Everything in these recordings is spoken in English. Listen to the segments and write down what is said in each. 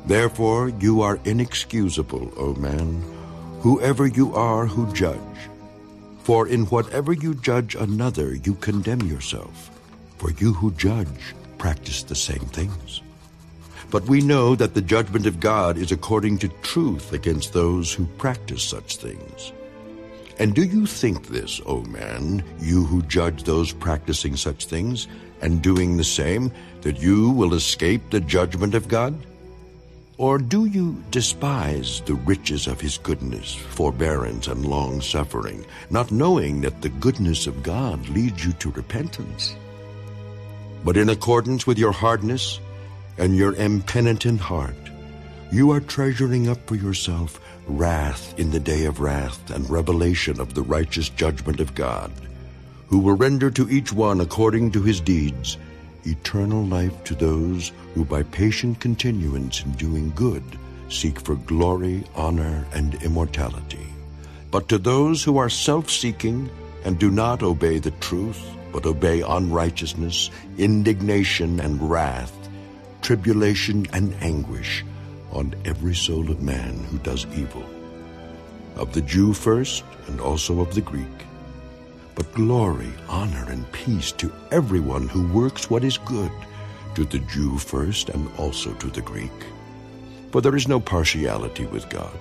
Therefore you are inexcusable, O man, whoever you are who judge. For in whatever you judge another, you condemn yourself. For you who judge practice the same things. But we know that the judgment of God is according to truth against those who practice such things. And do you think this, O man, you who judge those practicing such things, and doing the same, that you will escape the judgment of God? Or do you despise the riches of his goodness, forbearance, and long-suffering, not knowing that the goodness of God leads you to repentance? But in accordance with your hardness and your impenitent heart, you are treasuring up for yourself wrath in the day of wrath and revelation of the righteous judgment of God, who will render to each one according to his deeds eternal life to those who by patient continuance in doing good seek for glory, honor, and immortality. But to those who are self-seeking and do not obey the truth, but obey unrighteousness, indignation and wrath, tribulation and anguish on every soul of man who does evil, of the Jew first and also of the Greek. But glory, honor, and peace to everyone who works what is good, to the Jew first and also to the Greek. For there is no partiality with God.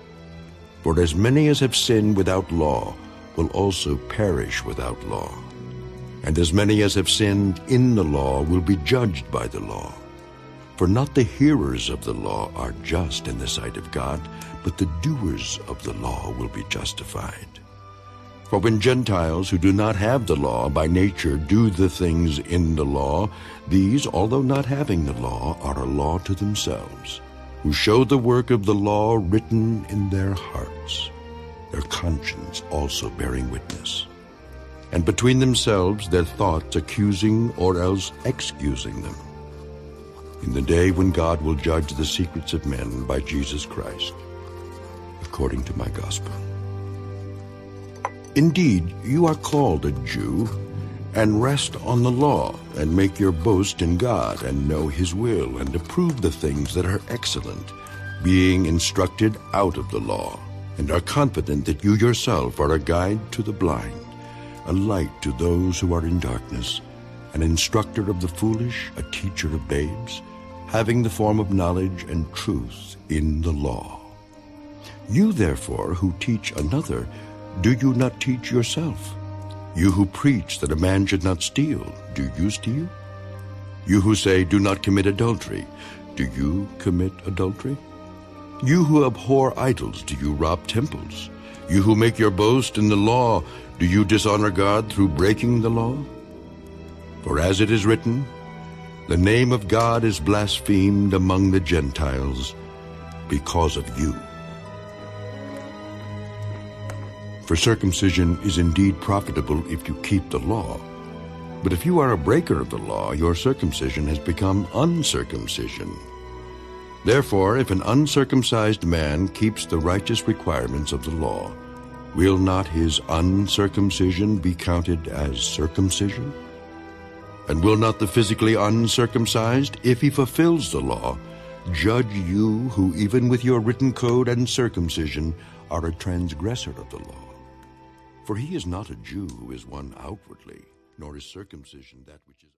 For as many as have sinned without law will also perish without law. And as many as have sinned in the law will be judged by the law. For not the hearers of the law are just in the sight of God, but the doers of the law will be justified. For when Gentiles who do not have the law by nature do the things in the law, these, although not having the law, are a law to themselves, who show the work of the law written in their hearts, their conscience also bearing witness, and between themselves their thoughts accusing or else excusing them, in the day when God will judge the secrets of men by Jesus Christ, according to my gospel. Indeed, you are called a Jew, and rest on the law, and make your boast in God, and know his will, and approve the things that are excellent, being instructed out of the law, and are confident that you yourself are a guide to the blind, a light to those who are in darkness, an instructor of the foolish, a teacher of babes, having the form of knowledge and truth in the law. You, therefore, who teach another, do you not teach yourself? You who preach that a man should not steal, do you steal? You who say, do not commit adultery, do you commit adultery? You who abhor idols, do you rob temples? You who make your boast in the law, do you dishonor God through breaking the law? For as it is written, the name of God is blasphemed among the Gentiles because of you. For circumcision is indeed profitable if you keep the law. But if you are a breaker of the law, your circumcision has become uncircumcision. Therefore, if an uncircumcised man keeps the righteous requirements of the law, will not his uncircumcision be counted as circumcision? And will not the physically uncircumcised, if he fulfills the law, judge you who even with your written code and circumcision are a transgressor of the law? For he is not a Jew who is one outwardly, nor is circumcision that which is